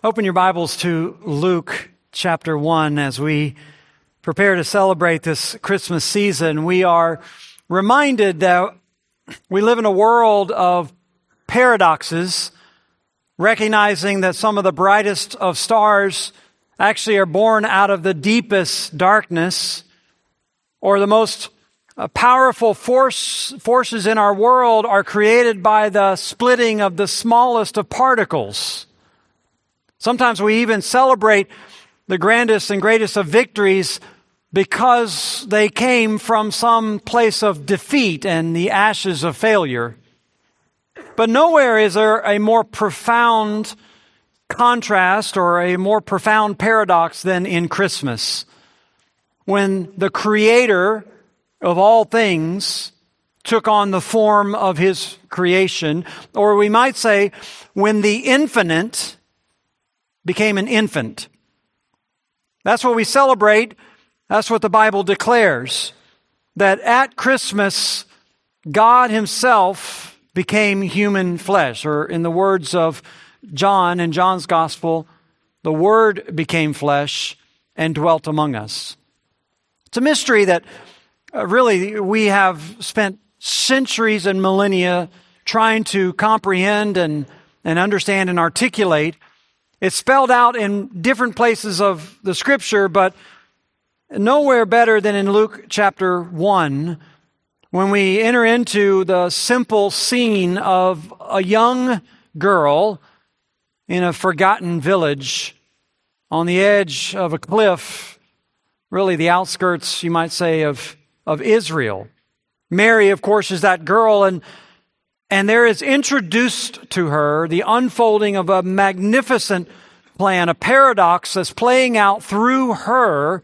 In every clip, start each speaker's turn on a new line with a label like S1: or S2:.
S1: Open your Bibles to Luke chapter 1 as we prepare to celebrate this Christmas season. We are reminded that we live in a world of paradoxes, recognizing that some of the brightest of stars actually are born out of the deepest darkness, or the most powerful forces in our world are created by the splitting of the smallest of particles. Sometimes we even celebrate the grandest and greatest of victories because they came from some place of defeat and the ashes of failure. But nowhere is there a more profound contrast or a more profound paradox than in Christmas, when the Creator of all things took on the form of His creation, or we might say, when the infinite became an infant. That's what we celebrate. That's what the Bible declares. That at Christmas, God Himself became human flesh. Or in the words of John in John's Gospel, the Word became flesh and dwelt among us. It's a mystery that really we have spent centuries and millennia trying to comprehend and understand and articulate. It's spelled out in different places of the Scripture, but nowhere better than in Luke chapter 1, when we enter into the simple scene of a young girl in a forgotten village on the edge of a cliff, really the outskirts, you might say, of Israel. Mary, of course, is that girl, and there is introduced to her the unfolding of a magnificent plan, a paradox that's playing out through her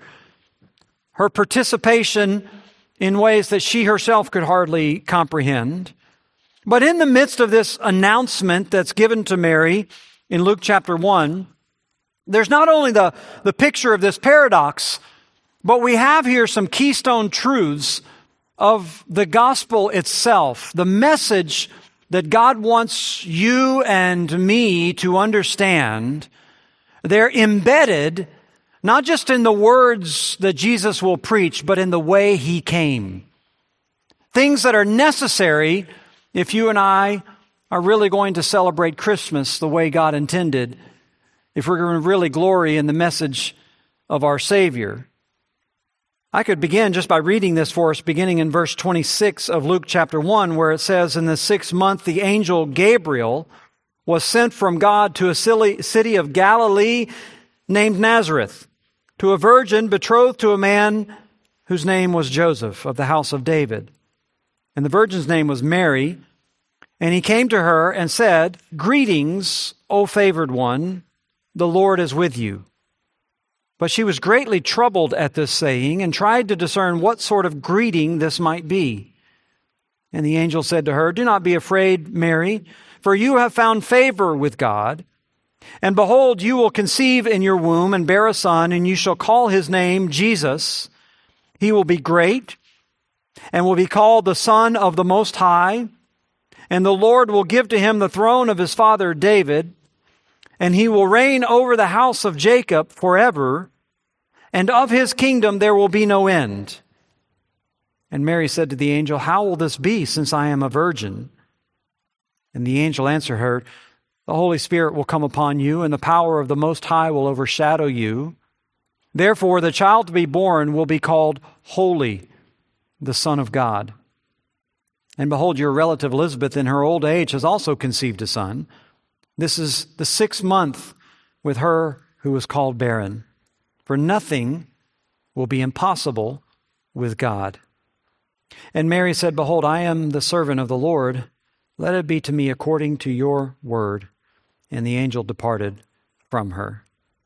S1: participation in ways that she herself could hardly comprehend. But in the midst of this announcement that's given to Mary in Luke chapter 1, there's not only the picture of this paradox, but we have here some keystone truths of the gospel itself, the message that God wants you and me to understand. They're embedded not just in the words that Jesus will preach, but in the way He came. Things that are necessary if you and I are really going to celebrate Christmas the way God intended, if we're going to really glory in the message of our Savior. I could begin just by reading this for us, beginning in verse 26 of Luke chapter 1, where it says, "In the 6th month, the angel Gabriel was sent from God to a city of Galilee named Nazareth, to a virgin betrothed to a man whose name was Joseph, of the house of David. And the virgin's name was Mary. And he came to her and said, 'Greetings, O favored one, the Lord is with you.' But she was greatly troubled at this saying and tried to discern what sort of greeting this might be. And the angel said to her, 'Do not be afraid, Mary, for you have found favor with God. And behold, you will conceive in your womb and bear a son, and you shall call his name Jesus. He will be great and will be called the Son of the Most High. And the Lord will give to him the throne of his father David, and he will reign over the house of Jacob forever, and of his kingdom there will be no end.' And Mary said to the angel, 'How will this be, since I am a virgin?' And the angel answered her, 'The Holy Spirit will come upon you, and the power of the Most High will overshadow you. Therefore, the child to be born will be called Holy, the Son of God. And behold, your relative Elizabeth in her old age has also conceived a son. This is the 6th month with her who was called barren. For nothing will be impossible with God.' And Mary said, 'Behold, I am the servant of the Lord. Let it be to me according to your word.' And the angel departed from her."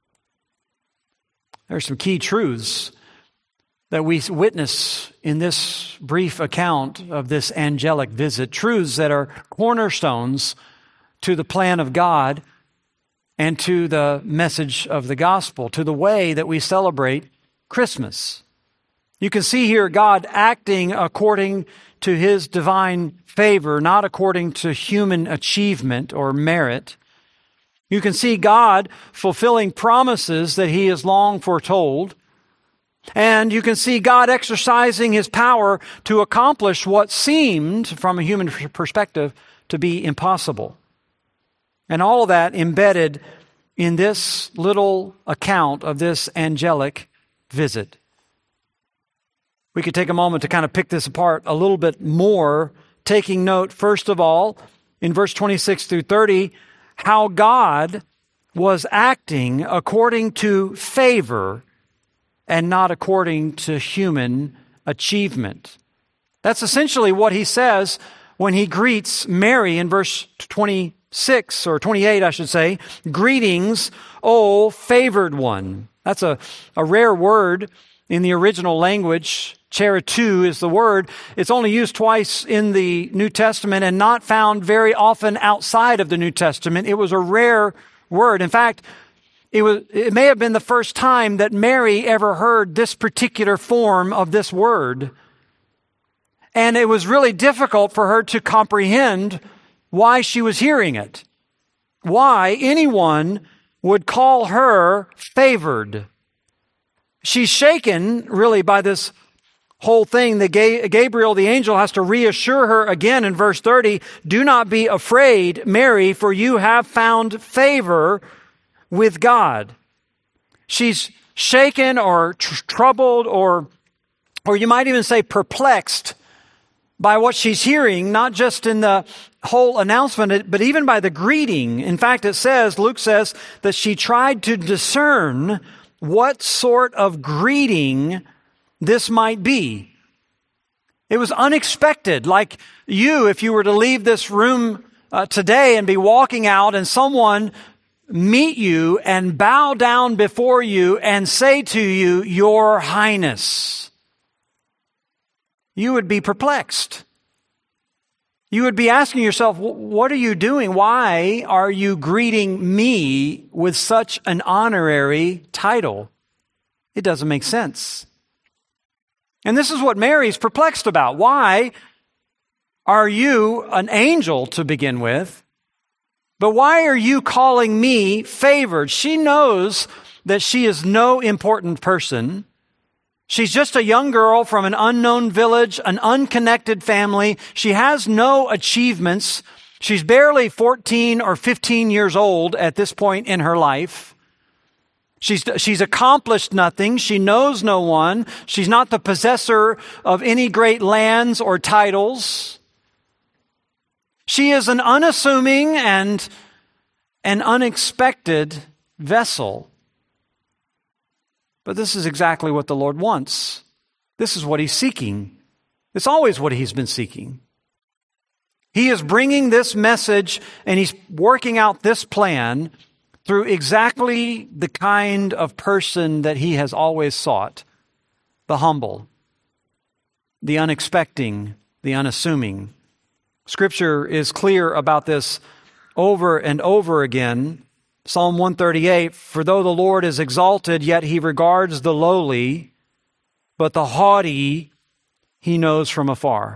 S1: There are some key truths that we witness in this brief account of this angelic visit, truths that are cornerstones to the plan of God and to the message of the gospel, to the way that we celebrate Christmas. You can see here God acting according to His divine favor, not according to human achievement or merit. You can see God fulfilling promises that he has long foretold. And you can see God exercising his power to accomplish what seemed, from a human perspective, to be impossible. And all of that embedded in this little account of this angelic visit. We could take a moment to kind of pick this apart a little bit more, taking note, first of all, in verse 26 through 30, how God was acting according to favor and not according to human achievement. That's essentially what he says when he greets Mary in verse 26, or 28, I should say. Greetings, O favored one. That's a rare word in the original language. Charitou is the word. It's only used twice in the New Testament and not found very often outside of the New Testament. It was a rare word. In fact, it may have been the first time that Mary ever heard this particular form of this word. And it was really difficult for her to comprehend why she was hearing it. Why anyone would call her favored. She's shaken, really, by this whole thing. Gabriel, the angel, has to reassure her again in verse 30, "Do not be afraid, Mary, for you have found favor with God." She's shaken or troubled, or you might even say perplexed by what she's hearing, not just in the whole announcement, but even by the greeting. In fact, Luke says that she tried to discern what sort of greeting this might be. It was unexpected, like you, if you were to leave this room today and be walking out and someone meet you and bow down before you and say to you, "Your Highness," you would be perplexed. You would be asking yourself, what are you doing? Why are you greeting me with such an honorary title? It doesn't make sense. And this is what Mary's perplexed about. Why are you an angel to begin with? But why are you calling me favored? She knows that she is no important person. She's just a young girl from an unknown village, an unconnected family. She has no achievements. She's barely 14 or 15 years old at this point in her life. She's accomplished nothing. She knows no one. She's not the possessor of any great lands or titles. She is an unassuming and an unexpected vessel. But this is exactly what the Lord wants. This is what he's seeking. It's always what he's been seeking. He is bringing this message and he's working out this plan through exactly the kind of person that he has always sought. The humble, the unexpecting, the unassuming. Scripture is clear about this over and over again. Psalm 138, "For though the Lord is exalted, yet he regards the lowly, but the haughty he knows from afar."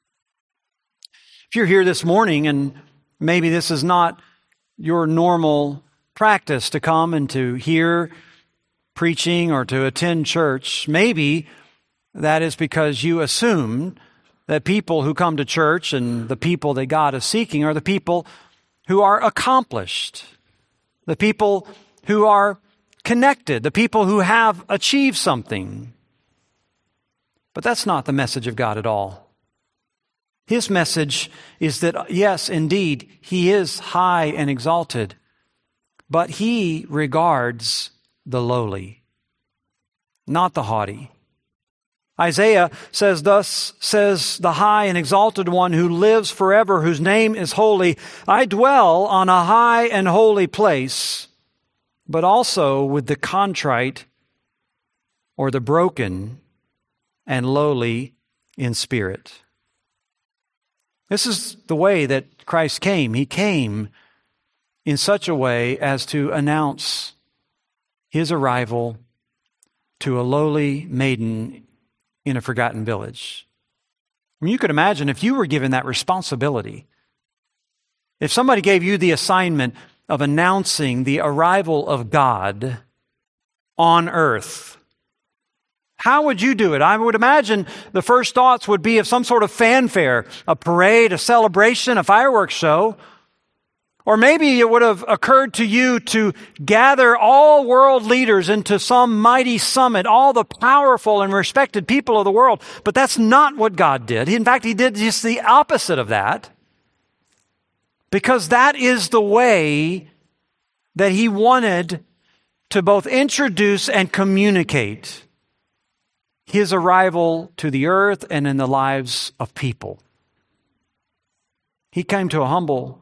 S1: If you're here this morning and maybe this is not your normal practice to come and to hear preaching or to attend church, maybe that is because you assume that people who come to church and the people that God is seeking are the people who are accomplished, the people who are connected, the people who have achieved something. But that's not the message of God at all. His message is that, yes, indeed, he is high and exalted, but he regards the lowly, not the haughty. Isaiah says, "Thus says the high and exalted one who lives forever, whose name is holy. I dwell on a high and holy place, but also with the contrite," or the broken and lowly in spirit. This is the way that Christ came. He came in such a way as to announce his arrival to a lowly maiden in a forgotten village. I mean, you could imagine if you were given that responsibility. If somebody gave you the assignment, of announcing the arrival of God on earth. How would you do it? I would imagine the first thoughts would be of some sort of fanfare, a parade, a celebration, a fireworks show. Or maybe it would have occurred to you to gather all world leaders into some mighty summit, all the powerful and respected people of the world. But that's not what God did. In fact, He did just the opposite of that. Because that is the way that He wanted to both introduce and communicate His arrival to the earth and in the lives of people. He came to a humble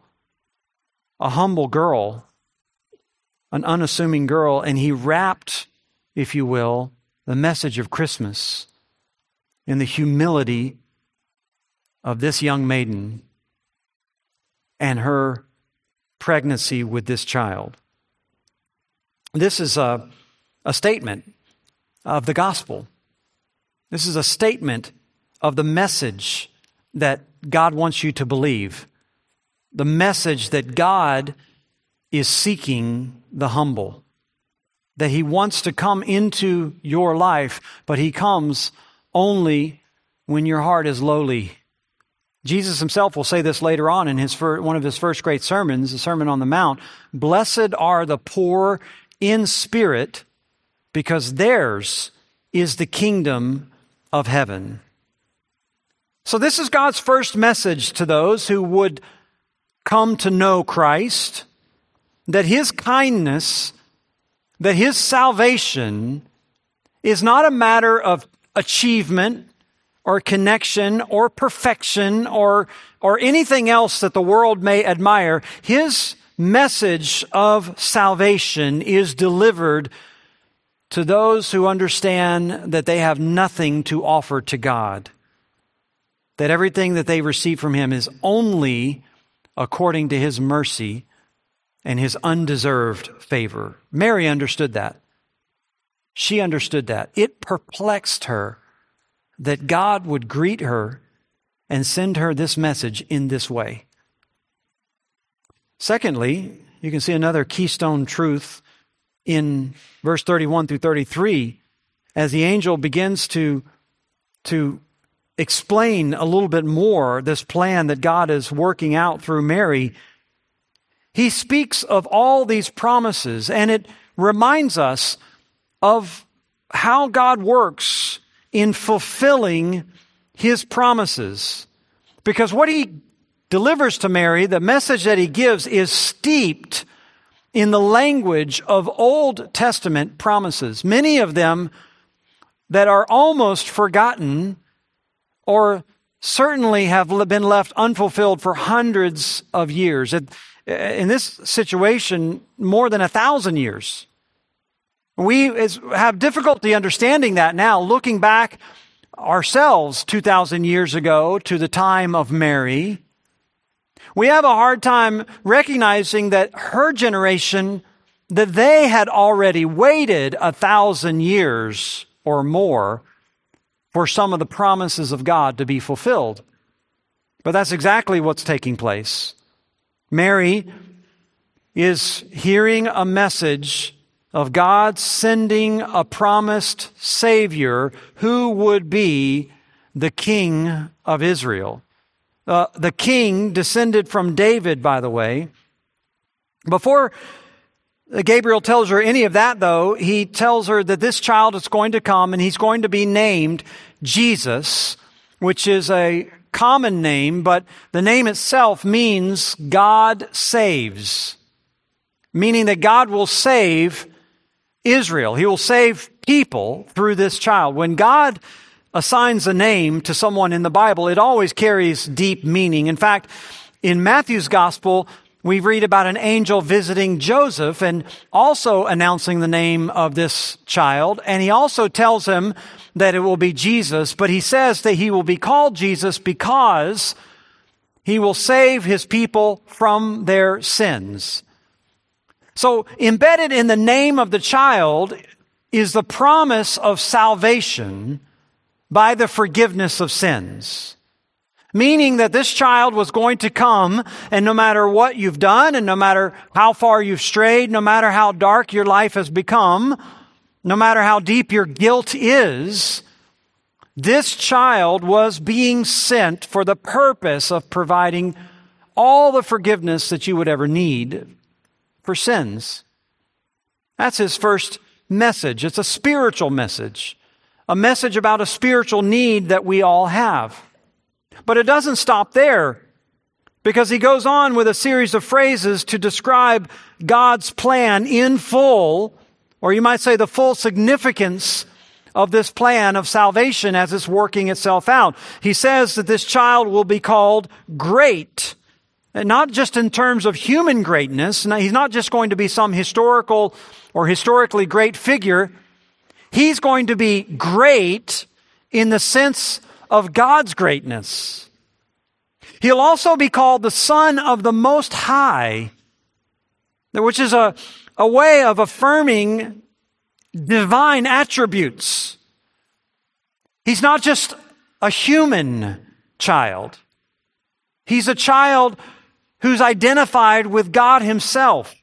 S1: girl, an unassuming girl, and He wrapped, if you will, the message of Christmas in the humility of this young maiden and her pregnancy with this child. This is a statement of the gospel. This is a statement of the message that God wants you to believe. The message that God is seeking the humble. That He wants to come into your life, but He comes only when your heart is lowly. Jesus Himself will say this later on in one of His first great sermons, the Sermon on the Mount. Blessed are the poor in spirit, because theirs is the kingdom of heaven. So this is God's first message to those who would come to know Christ, that His kindness, that His salvation is not a matter of achievement or connection or perfection or anything else that the world may admire. His message of salvation is delivered to those who understand that they have nothing to offer to God, that everything that they receive from Him is only according to His mercy and His undeserved favor. Mary understood that. She understood that. It perplexed her that God would greet her and send her this message in this way. Secondly, you can see another keystone truth in verse 31 through 33 as the angel begins to explain a little bit more this plan that God is working out through Mary. He speaks of all these promises, and it reminds us of how God works in fulfilling His promises. Because what He delivers to Mary, the message that He gives, is steeped in the language of Old Testament promises. Many of them that are almost forgotten or certainly have been left unfulfilled for hundreds of years. In this situation, more than 1,000 years. We have difficulty understanding that now, looking back ourselves 2,000 years ago to the time of Mary. We have a hard time recognizing that her generation, that they had already waited 1,000 years or more for some of the promises of God to be fulfilled. But that's exactly what's taking place. Mary is hearing a message of God sending a promised Savior who would be the King of Israel. The king descended from David, by the way. Before Gabriel tells her any of that, though, he tells her that this child is going to come and He's going to be named Jesus, which is a common name, but the name itself means God saves, meaning that God will save Israel. He will save people through this child. When God assigns a name to someone in the Bible, it always carries deep meaning. In fact, in Matthew's gospel, we read about an angel visiting Joseph and also announcing the name of this child. And he also tells him that it will be Jesus, but he says that he will be called Jesus because He will save His people from their sins. So embedded in the name of the child is the promise of salvation by the forgiveness of sins. meaning that this child was going to come, and no matter what you've done, and no matter how far you've strayed, no matter how dark your life has become, no matter how deep your guilt is, this child was being sent for the purpose of providing all the forgiveness that you would ever need for sins. That's his first message. It's a spiritual message, a message about a spiritual need that we all have. But it doesn't stop there, because he goes on with a series of phrases to describe God's plan in full, or you might say the full significance of this plan of salvation as it's working itself out. He says that this child will be called great, and not just in terms of human greatness. He's not just going to be some historical or historically great figure. He's going to be great in the sense of God's greatness. He'll also be called the Son of the Most High, which is a way of affirming divine attributes. He's not just a human child. He's a child who's identified with God Himself.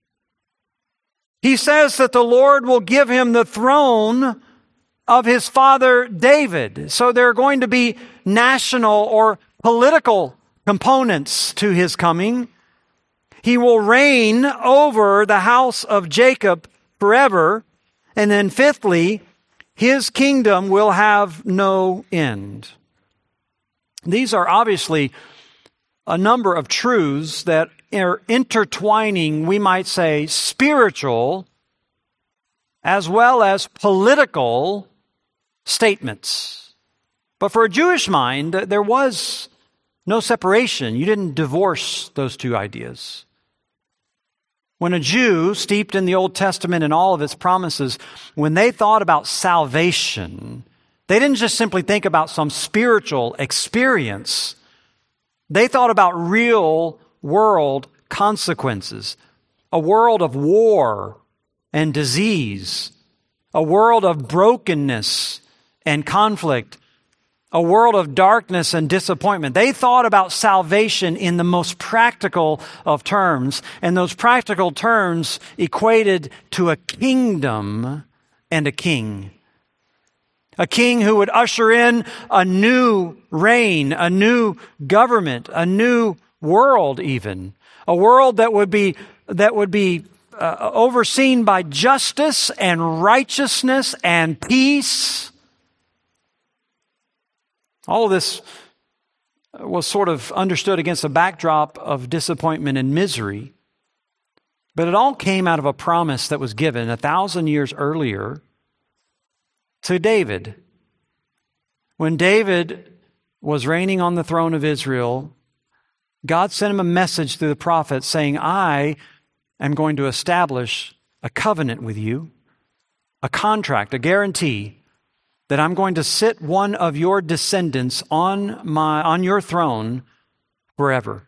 S1: He says that the Lord will give him the throne of his father David. So there are going to be national or political components to his coming. He will reign over the house of Jacob forever. And then fifthly, his kingdom will have no end. These are obviously a number of truths that are intertwining, we might say, spiritual as well as political statements. But for a Jewish mind, there was no separation. You didn't divorce those two ideas. When a Jew, steeped in the Old Testament and all of its promises, when they thought about salvation, they didn't just simply think about some spiritual experience. They thought about real world consequences, a world of war and disease, a world of brokenness and conflict, a world of darkness and disappointment. They thought about salvation in the most practical of terms, and those practical terms equated to a kingdom and a king. A king who would usher in a new reign, a new government, a new world even. A world that would be overseen by justice and righteousness and peace. All of this was sort of understood against a backdrop of disappointment and misery. But it all came out of a promise that was given 1,000 years earlier to David. When David was reigning on the throne of Israel, God sent him a message through the prophet saying, I am going to establish a covenant with you, a contract, a guarantee that I'm going to sit one of your descendants on your throne forever.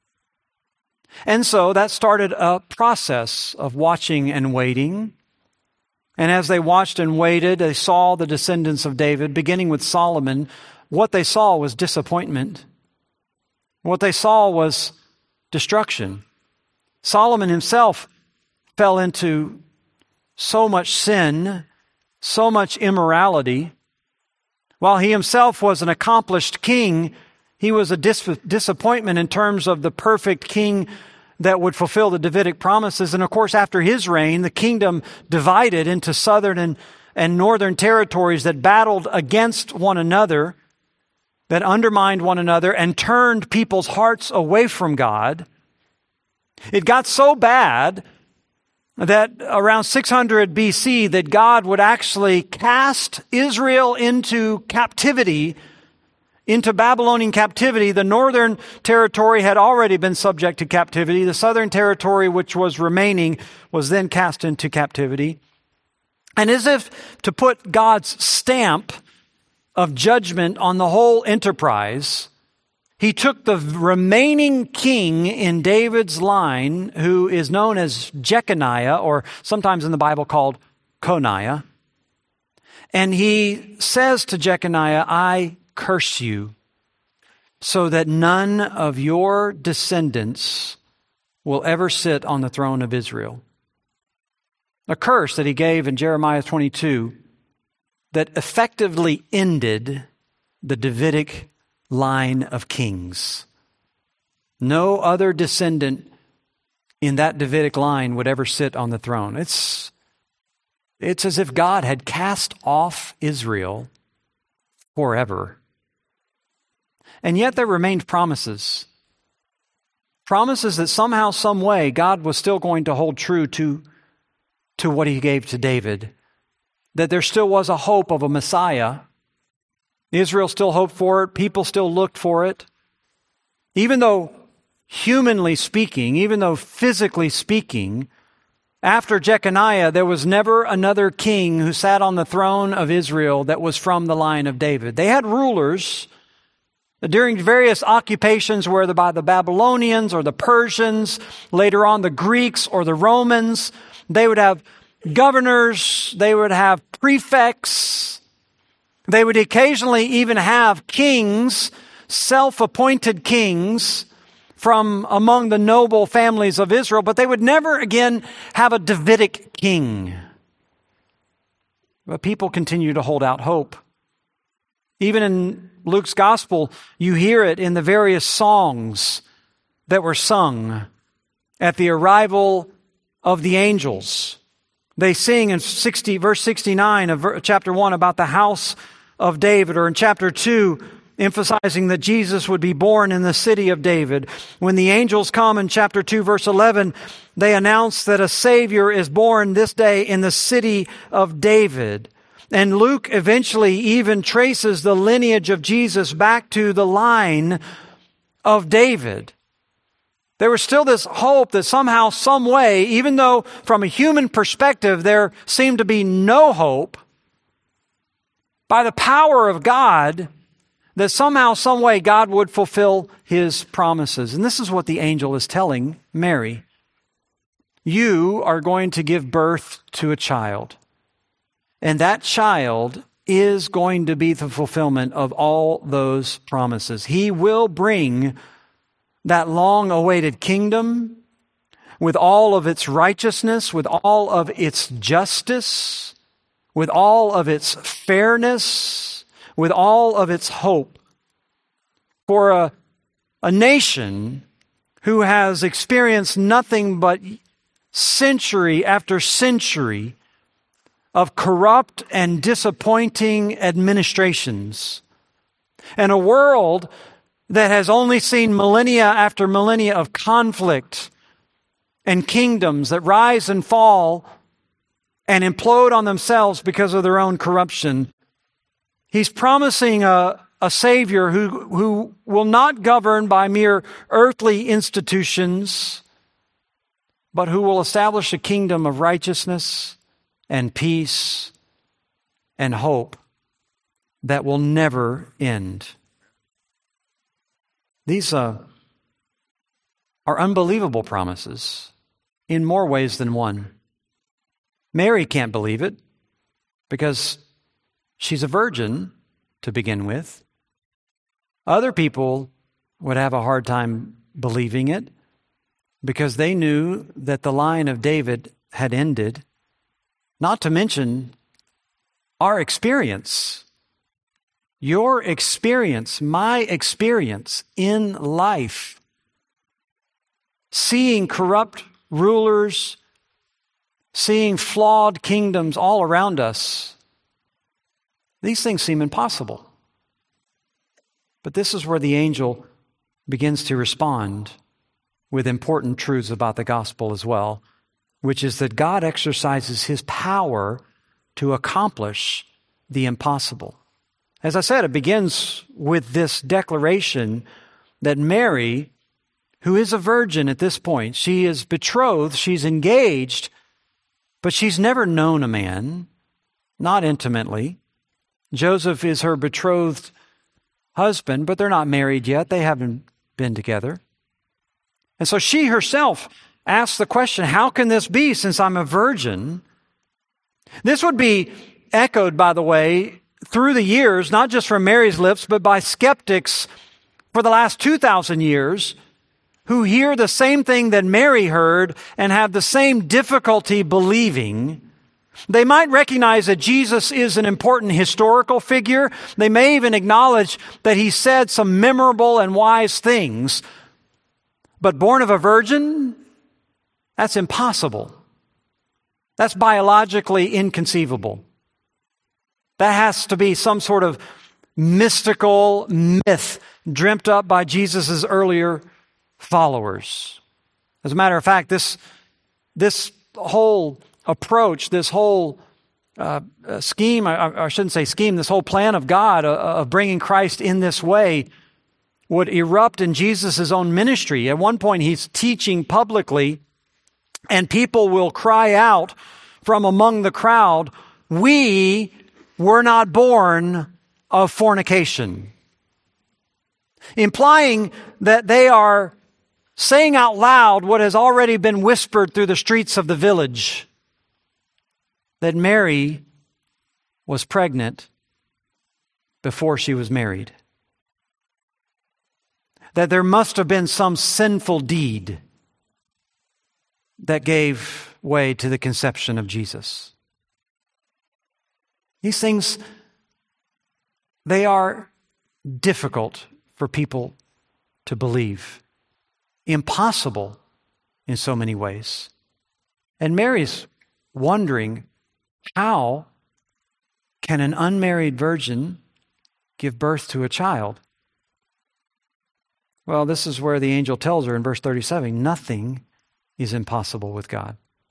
S1: And so that started a process of watching and waiting. And as they watched and waited, they saw the descendants of David, beginning with Solomon. What they saw was disappointment. What they saw was destruction. Solomon himself fell into so much sin, so much immorality. While he himself was an accomplished king, he was a disappointment in terms of the perfect king that would fulfill the Davidic promises. And of course, after his reign, the kingdom divided into southern and northern territories that battled against one another, that undermined one another and turned people's hearts away from God. It got so bad that around 600 BC that God would actually cast Israel into captivity, into Babylonian captivity. The northern territory had already been subject to captivity. The southern territory, which was remaining, was then cast into captivity. And as if to put God's stamp of judgment on the whole enterprise, he took the remaining king in David's line, who is known as Jeconiah, or sometimes in the Bible called Coniah. And he says to Jeconiah, I curse you. so that none of your descendants will ever sit on the throne of Israel. A curse that he gave in Jeremiah 22 that effectively ended the Davidic line of kings. No other descendant in that Davidic line would ever sit on the throne. It's as if God had cast off Israel forever. And yet there remained promises. Promises that somehow, some way, God was still going to hold true to what he gave to David. That there still was a hope of a Messiah. Israel still hoped for it. People still looked for it. Even though humanly speaking, even though physically speaking, after Jeconiah, there was never another king who sat on the throne of Israel that was from the line of David. They had rulers during various occupations, whether by the Babylonians or the Persians, later on the Greeks or the Romans. They would have governors, they would have prefects, they would occasionally even have kings, self-appointed kings from among the noble families of Israel, but they would never again have a Davidic king. But people continue to hold out hope. Even in Luke's gospel, you hear it in the various songs that were sung at the arrival of the angels. They sing in verse 69 of chapter 1 about the house of David, or in chapter 2, emphasizing that Jesus would be born in the city of David. When the angels come in chapter 2, verse 11, they announce that a Savior is born this day in the city of David. And Luke eventually even traces the lineage of Jesus back to the line of David. There was still this hope that somehow, some way, even though from a human perspective there seemed to be no hope, by the power of God, that somehow, some way, God would fulfill his promises. And this is what the angel is telling Mary. You are going to give birth to a child. And that child is going to be the fulfillment of all those promises. He will bring that long-awaited kingdom with all of its righteousness, with all of its justice, with all of its fairness, with all of its hope for a nation who has experienced nothing but century after century of corrupt and disappointing administrations, and a world that has only seen millennia after millennia of conflict and kingdoms that rise and fall and implode on themselves because of their own corruption. He's promising a Savior who will not govern by mere earthly institutions, but who will establish a kingdom of righteousness and peace and hope that will never end. These are unbelievable promises in more ways than one. Mary can't believe it because she's a virgin to begin with. Other people would have a hard time believing it because they knew that the line of David had ended. Not to mention our experience, your experience, my experience in life, seeing corrupt rulers, seeing flawed kingdoms all around us. These things seem impossible. But this is where the angel begins to respond with important truths about the gospel as well, which is that God exercises his power to accomplish the impossible. As I said, it begins with this declaration that Mary, who is a virgin at this point, she is betrothed, she's engaged, but she's never known a man, not intimately. Joseph is her betrothed husband, but they're not married yet. They haven't been together. And so she herself asks the question, how can this be since I'm a virgin? This would be echoed, by the way, through the years, not just from Mary's lips, but by skeptics for the last 2,000 years who hear the same thing that Mary heard and have the same difficulty believing. They might recognize that Jesus is an important historical figure. They may even acknowledge that he said some memorable and wise things. But born of a virgin, that's impossible. That's biologically inconceivable. That has to be some sort of mystical myth dreamt up by Jesus' earlier followers. As a matter of fact, this whole approach, this whole scheme, I shouldn't say scheme, this whole plan of God of bringing Christ in this way would erupt in Jesus' own ministry. At one point, he's teaching publicly, and people will cry out from among the crowd, "We were not born of fornication," implying that they are saying out loud what has already been whispered through the streets of the village, that Mary was pregnant before she was married. That there must have been some sinful deed that gave way to the conception of Jesus. These things, they are difficult for people to believe. Impossible in so many ways. And Mary's wondering, how can an unmarried virgin give birth to a child? Well, this is where the angel tells her in verse 37, nothing is impossible with God.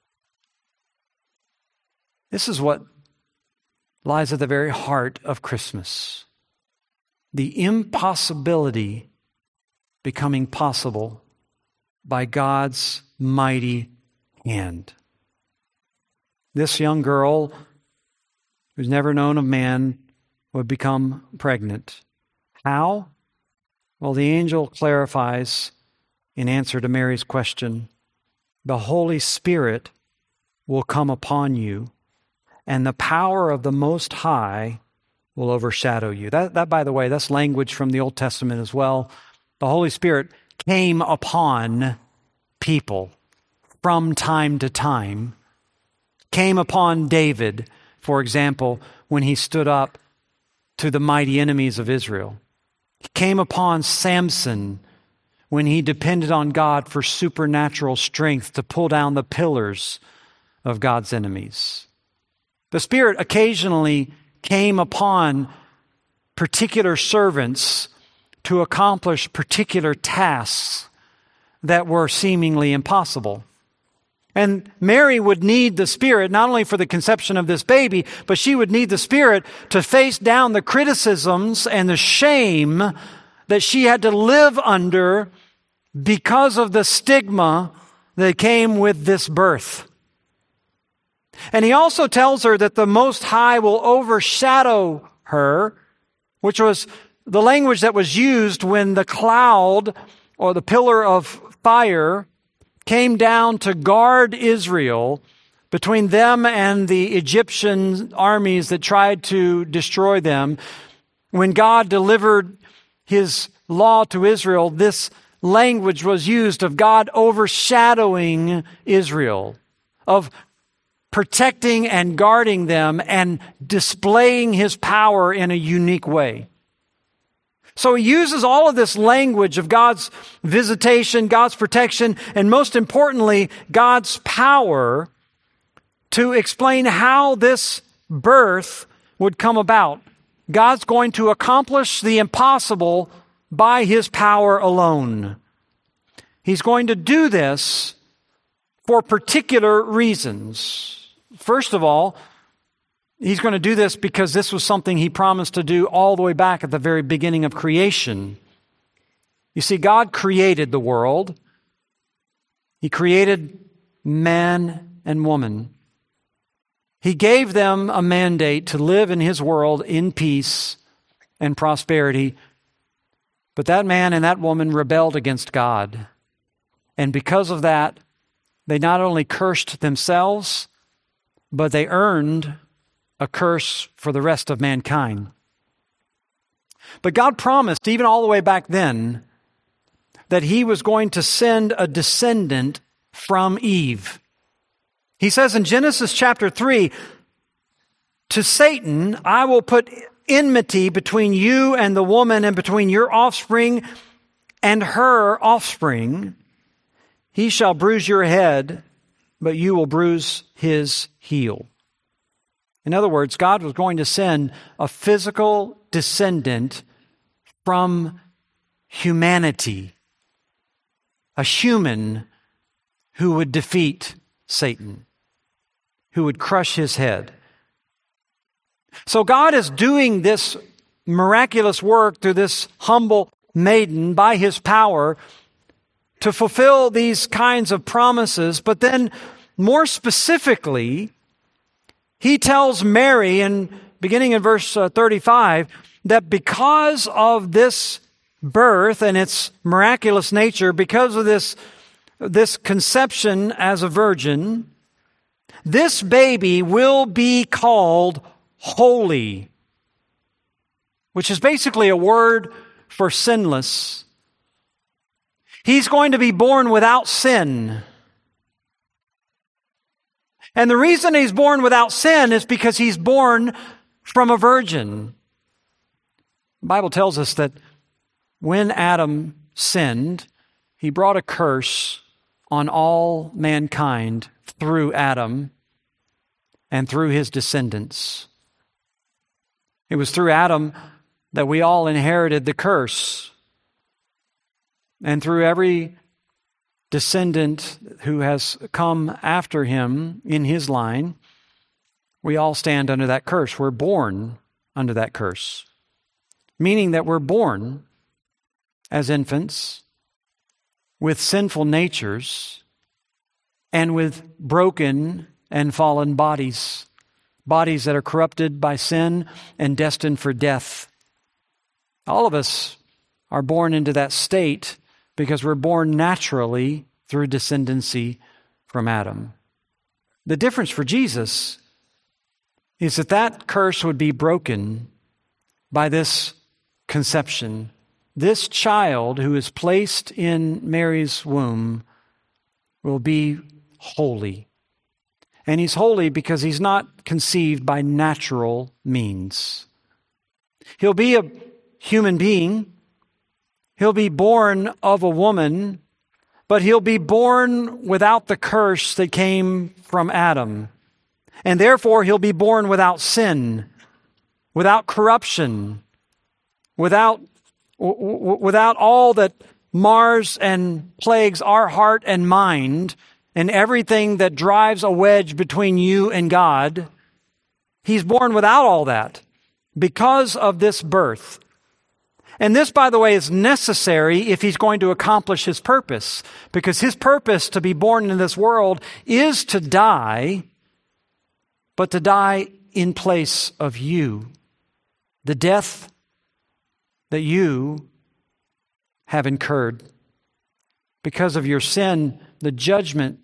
S1: This is what lies at the very heart of Christmas. The impossibility becoming possible by God's mighty hand. This young girl, who's never known of man, would become pregnant. How? Well, the angel clarifies in answer to Mary's question, the Holy Spirit will come upon you, and the power of the Most High will overshadow you. That, by the way, that's language from the Old Testament as well. The Holy Spirit came upon people from time to time, came upon David, for example, when he stood up to the mighty enemies of Israel. He came upon Samson when he depended on God for supernatural strength to pull down the pillars of God's enemies. The Spirit occasionally came upon particular servants to accomplish particular tasks that were seemingly impossible. And Mary would need the Spirit not only for the conception of this baby, but she would need the Spirit to face down the criticisms and the shame that she had to live under because of the stigma that came with this birth. And he also tells her that the Most High will overshadow her, which was the language that was used when the cloud or the pillar of fire came down to guard Israel between them and the Egyptian armies that tried to destroy them. When God delivered his law to Israel, this language was used of God overshadowing Israel, of protecting and guarding them and displaying his power in a unique way. So he uses all of this language of God's visitation, God's protection, and most importantly, God's power to explain how this birth would come about. God's going to accomplish the impossible by his power alone. He's going to do this for particular reasons. First of all, he's going to do this because this was something he promised to do all the way back at the very beginning of creation. You see, God created the world. He created man and woman. He gave them a mandate to live in his world in peace and prosperity. But that man and that woman rebelled against God. And because of that, they not only cursed themselves, but they earned a curse for the rest of mankind. But God promised, even all the way back then, that He was going to send a descendant from Eve. He says in Genesis chapter 3, to Satan, I will put enmity between you and the woman, and between your offspring and her offspring. He shall bruise your head, but you will bruise his heel. In other words, God was going to send a physical descendant from humanity, a human who would defeat Satan, who would crush his head. So God is doing this miraculous work through this humble maiden by His power to fulfill these kinds of promises. But then more specifically, He tells Mary, beginning in verse 35, that because of this birth and its miraculous nature, because of this conception as a virgin, this baby will be called holy, which is basically a word for sinless. He's going to be born without sin. And the reason He's born without sin is because He's born from a virgin. The Bible tells us that when Adam sinned, he brought a curse on all mankind through Adam and through his descendants. It was through Adam that we all inherited the curse. And through every descendant who has come after him in his line, we all stand under that curse. We're born under that curse. Meaning that we're born as infants with sinful natures and with broken and fallen bodies. Bodies that are corrupted by sin and destined for death. All of us are born into that state because we're born naturally through descendancy from Adam. The difference for Jesus is that curse would be broken by this conception. This child who is placed in Mary's womb will be holy. And He's holy because He's not conceived by natural means. He'll be a human being. He'll be born of a woman, but He'll be born without the curse that came from Adam. And therefore, He'll be born without sin, without corruption, without all that mars and plagues our heart and mind, and everything that drives a wedge between you and God. He's born without all that because of this birth. And this, by the way, is necessary if He's going to accomplish His purpose, because His purpose to be born in this world is to die, but to die in place of you. The death that you have incurred because of your sin, the judgment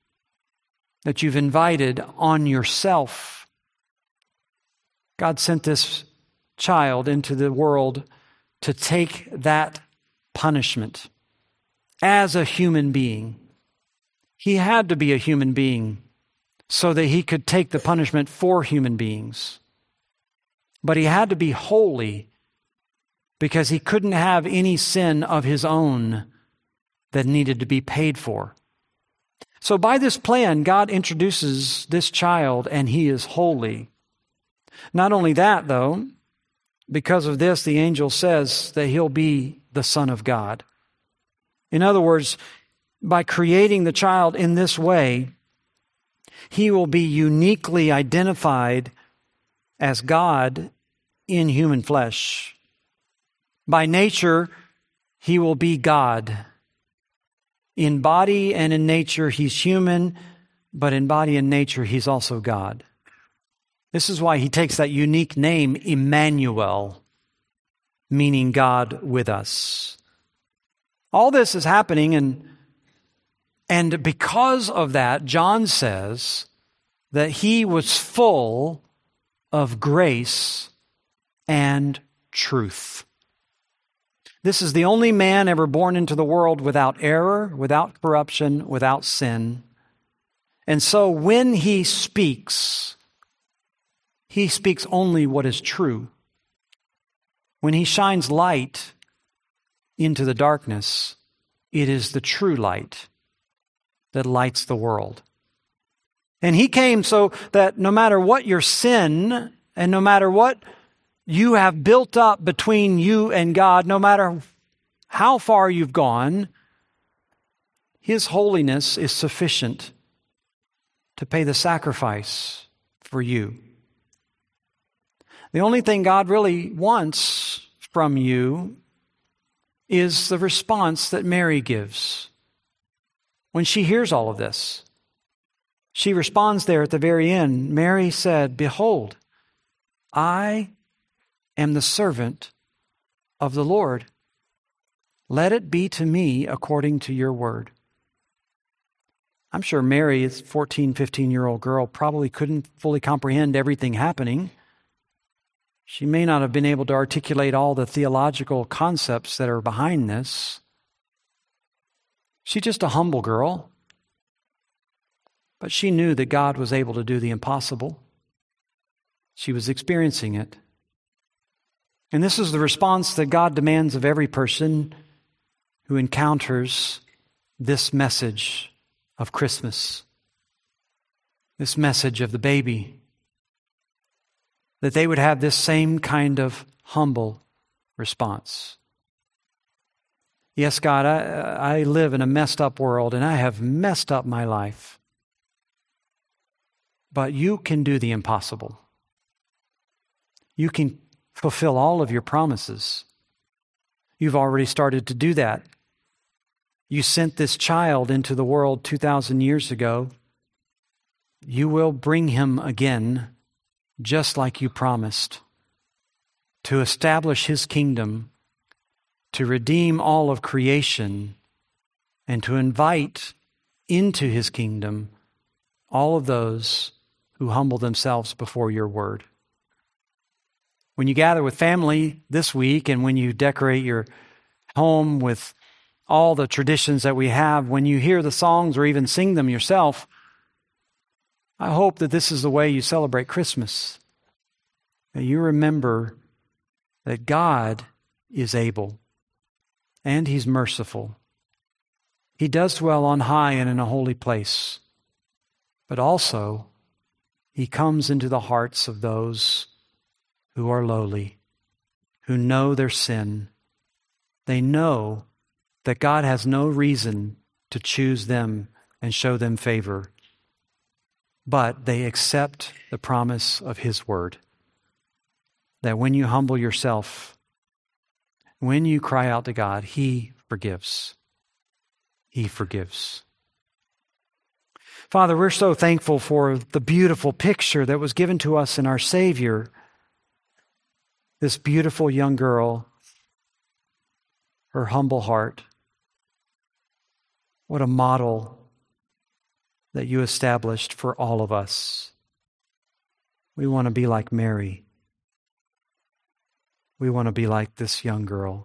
S1: that you've invited on yourself. God sent this child into the world to take that punishment as a human being. He had to be a human being so that He could take the punishment for human beings. But He had to be holy because He couldn't have any sin of His own that needed to be paid for. So by this plan, God introduces this child, and He is holy. Not only that, though, because of this, the angel says that He'll be the Son of God. In other words, by creating the child in this way, He will be uniquely identified as God in human flesh. By nature, He will be God. In body and in nature, He's human, but in body and nature, He's also God. This is why He takes that unique name, Emmanuel, meaning God with us. All this is happening, and because of that, John says that He was full of grace and truth. This is the only man ever born into the world without error, without corruption, without sin. And so when he speaks only what is true. When he shines light into the darkness, it is the true light that lights the world. And he came so that no matter what your sin and no matter what you have built up between you and God, no matter how far you've gone, His holiness is sufficient to pay the sacrifice for you. The only thing God really wants from you is the response that Mary gives when she hears all of this. She responds there at the very end. Mary said, "Behold, I am the servant of the Lord. Let it be to me according to your word." I'm sure Mary, a 14, 15-year-old girl, probably couldn't fully comprehend everything happening. She may not have been able to articulate all the theological concepts that are behind this. She's just a humble girl. But she knew that God was able to do the impossible. She was experiencing it. And this is the response that God demands of every person who encounters this message of Christmas, this message of the baby, that they would have this same kind of humble response. Yes, God, I live in a messed up world and I have messed up my life. But you can do the impossible. You can fulfill all of your promises. You've already started to do that. You sent this child into the world 2,000 years ago. You will bring him again, just like you promised, to establish His kingdom, to redeem all of creation, and to invite into His kingdom all of those who humble themselves before your word. When you gather with family this week and when you decorate your home with all the traditions that we have, when you hear the songs or even sing them yourself, I hope that this is the way you celebrate Christmas. That you remember that God is able and He's merciful. He does dwell on high and in a holy place, but also He comes into the hearts of those who are lowly, who know their sin. They know that God has no reason to choose them and show them favor, but they accept the promise of His word, that when you humble yourself, when you cry out to God, He forgives. He forgives. Father, we're so thankful for the beautiful picture that was given to us in our Savior. This beautiful young girl, her humble heart. What a model that you established for all of us. We want to be like Mary. We want to be like this young girl,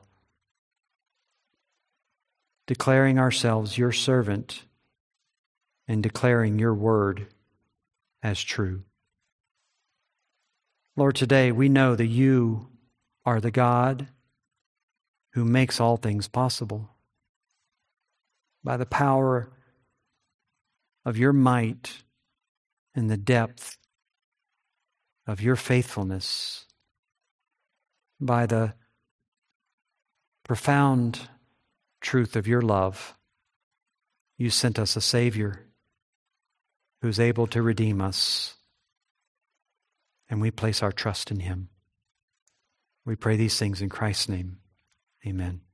S1: declaring ourselves your servant and declaring your word as true. Lord, today we know that you are the God who makes all things possible. By the power of your might and the depth of your faithfulness, by the profound truth of your love, you sent us a Savior who's able to redeem us, and we place our trust in Him. We pray these things in Christ's name. Amen.